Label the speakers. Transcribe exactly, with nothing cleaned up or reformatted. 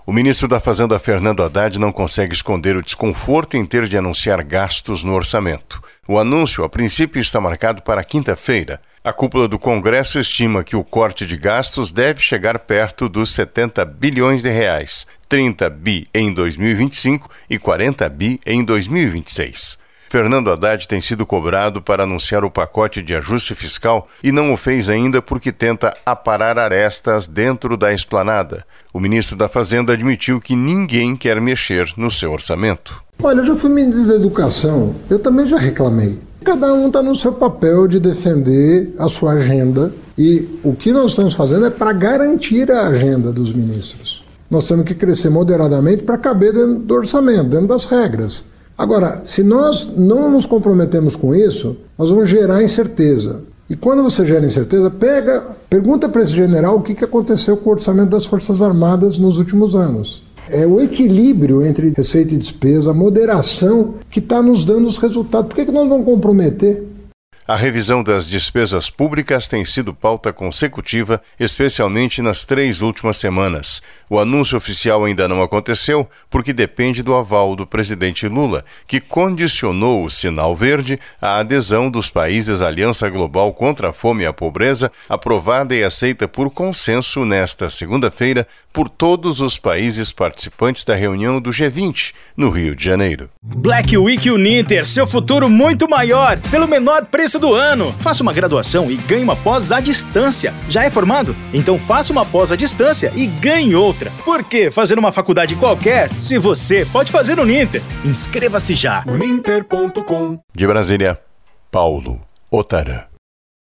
Speaker 1: O ministro da Fazenda, Fernando Haddad, não consegue esconder o desconforto em ter de anunciar gastos no orçamento. O anúncio, a princípio, está marcado para quinta-feira. A cúpula do Congresso estima que o corte de gastos deve chegar perto dos setenta bilhões de reais, trinta bi em dois mil e vinte e cinco e quarenta bi em dois mil e vinte e seis. Fernando Haddad tem sido cobrado para anunciar o pacote de ajuste fiscal e não o fez ainda porque tenta aparar arestas dentro da esplanada. O ministro da Fazenda admitiu que ninguém quer mexer no seu orçamento.
Speaker 2: Olha, eu já fui ministro da Educação, eu também já reclamei. Cada um está no seu papel de defender a sua agenda e o que nós estamos fazendo é para garantir a agenda dos ministros. Nós temos que crescer moderadamente para caber dentro do orçamento, dentro das regras. Agora, se nós não nos comprometemos com isso, nós vamos gerar incerteza. E quando você gera incerteza, pega, pergunta para esse general o que, que aconteceu com o orçamento das Forças Armadas nos últimos anos. É o equilíbrio entre receita e despesa, a moderação que está nos dando os resultados. Por que, que nós vamos comprometer?
Speaker 1: A revisão das despesas públicas tem sido pauta consecutiva, especialmente nas três últimas semanas. O anúncio oficial ainda não aconteceu porque depende do aval do presidente Lula, que condicionou o sinal verde à adesão dos países à Aliança Global contra a Fome e a Pobreza, aprovada e aceita por consenso nesta segunda-feira por todos os países participantes da reunião do G vinte, no Rio de Janeiro.
Speaker 3: Black Week Uninter, seu futuro muito maior, pelo menor preço do ano. Faça uma graduação e ganhe uma pós à distância. Já é formado? Então faça uma pós à distância e ganhe outra. Por que fazer uma faculdade qualquer se você pode fazer no Uninter? Inscreva-se já.
Speaker 1: uninter ponto com. De Brasília, Paulo Otara.